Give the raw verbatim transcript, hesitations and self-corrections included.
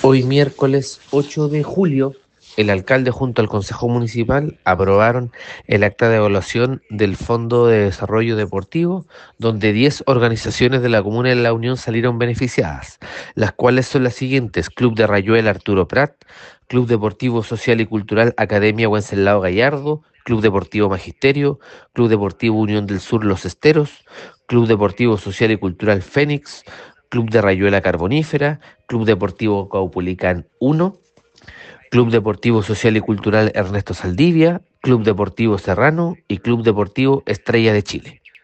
Hoy miércoles ocho de julio, el alcalde junto al Consejo Municipal aprobaron el acta de evaluación del Fondo de Desarrollo Deportivo, donde diez organizaciones de la Comuna de La Unión salieron beneficiadas, las cuales son las siguientes: Club de Rayuela Arturo Prat, Club Deportivo Social y Cultural Academia Wenceslao Gallardo, Club Deportivo Magisterio, Club Deportivo Unión del Sur Los Esteros, Club Deportivo Social y Cultural Fénix, Club de Rayuela Carbonífera, Club Deportivo Caupulicán uno, Club Deportivo Social y Cultural Ernesto Saldivia, Club Deportivo Serrano y Club Deportivo Estrella de Chile.